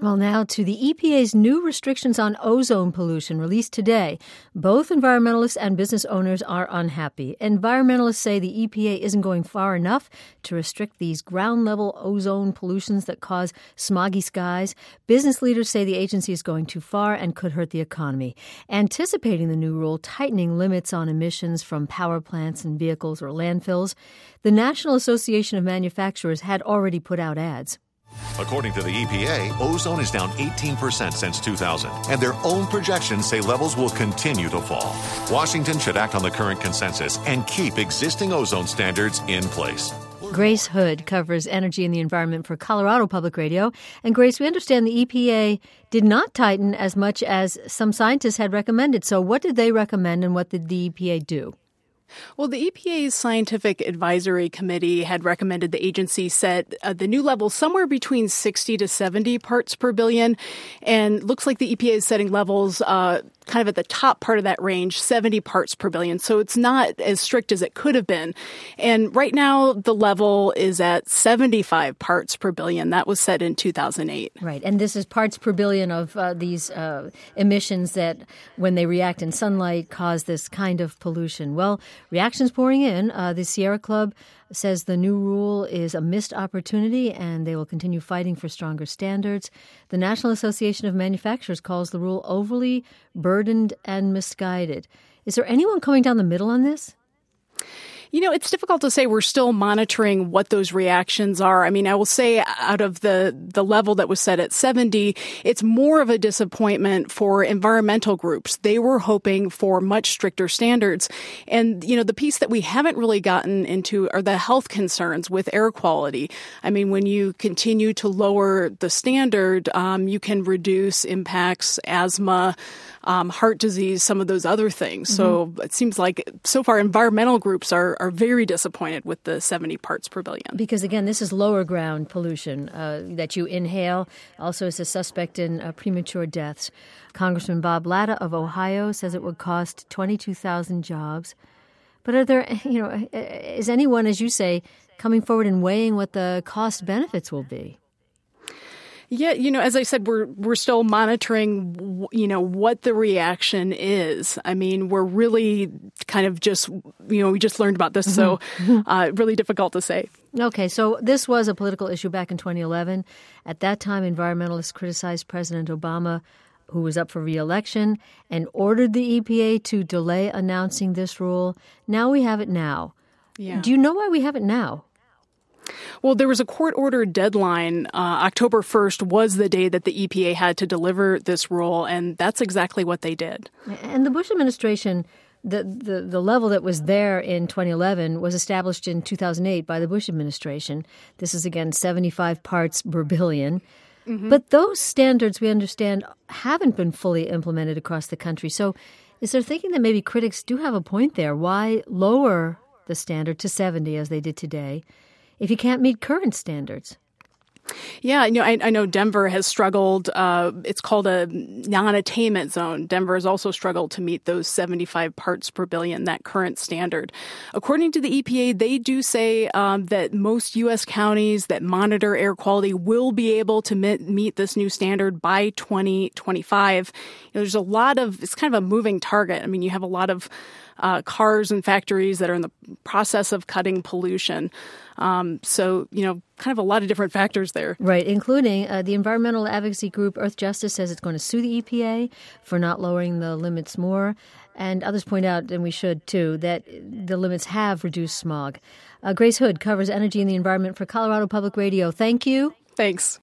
Well, now to the EPA's new restrictions on ozone pollution released today. Both environmentalists and business owners are unhappy. Environmentalists say the EPA isn't going far enough to restrict these ground-level ozone pollutions that cause smoggy skies. Business leaders say the agency is going too far and could hurt the economy. Anticipating the new rule tightening limits on emissions from power plants and vehicles or landfills, the National Association of Manufacturers had already put out ads. According to the EPA, ozone is down 18% since 2000, and their own projections say levels will continue to fall. Washington should act on the current consensus and keep existing ozone standards in place. Grace Hood covers energy and the environment for Colorado Public Radio. And Grace, we understand the EPA did not tighten as much as some scientists had recommended. So what did they recommend and what did the EPA do? Well, the EPA's Scientific Advisory Committee had recommended the agency set the new level somewhere between 60 to 70 parts per billion. And looks like the EPA is setting levels kind of at the top part of that range, 70 parts per billion. So it's not as strict as it could have been. And right now, the level is at 75 parts per billion. That was set in 2008. Right. And this is parts per billion of these emissions that, when they react in sunlight, cause this kind of pollution. Well, reactions pouring in. The Sierra Club says the new rule is a missed opportunity and they will continue fighting for stronger standards. The National Association of Manufacturers calls the rule overly burdened and misguided. Is there anyone coming down the middle on this? You know, it's difficult to say. We're still monitoring what those reactions are. I mean, I will say out of the level that was set at 70, it's more of a disappointment for environmental groups. They were hoping for much stricter standards. And, you know, the piece that we haven't really gotten into are the health concerns with air quality. I mean, when you continue to lower the standard, you can reduce impacts, asthma, heart disease, some of those other things. So it seems like so far environmental groups are very disappointed with the 70 parts per billion. Because, again, this is lower ground pollution that you inhale. Also, is a suspect in premature deaths. Congressman Bob Latta of Ohio says it would cost 22,000 jobs. But are there, you know, is anyone, as you say, coming forward and weighing what the cost benefits will be? Yeah, you know, as I said, we're still monitoring, you know, what the reaction is. I mean, we're really kind of just, you know, we just learned about this, so really difficult to say. Okay, so this was a political issue back in 2011. At that time, environmentalists criticized President Obama, who was up for re-election, and ordered the EPA to delay announcing this rule. Now we have it now. Yeah. Do you know why we have it now? Well, there was a court-ordered deadline. October 1st was the day that the EPA had to deliver this rule, and that's exactly what they did. And the Bush administration, the level that was there in 2011 was established in 2008 by the Bush administration. This is, again, 75 parts per billion. But those standards, we understand, haven't been fully implemented across the country. So is there thinking that maybe critics do have a point there? Why lower the standard to 70 as they did today if you can't meet current standards? Yeah, you know, I know Denver has struggled. It's called a non-attainment zone. Denver has also struggled to meet those 75 parts per billion, that current standard. According to the EPA, they do say that most U.S. counties that monitor air quality will be able to meet this new standard by 2025. You know, there's a lot of, it's kind of a moving target. I mean, you have a lot of cars and factories that are in the process of cutting pollution. So, you know, kind of a lot of different factors there. Right, including the environmental advocacy group Earth Justice says it's going to sue the EPA for not lowering the limits more. And others point out, and we should too, that the limits have reduced smog. Grace Hood covers energy and the environment for Colorado Public Radio. Thank you. Thanks.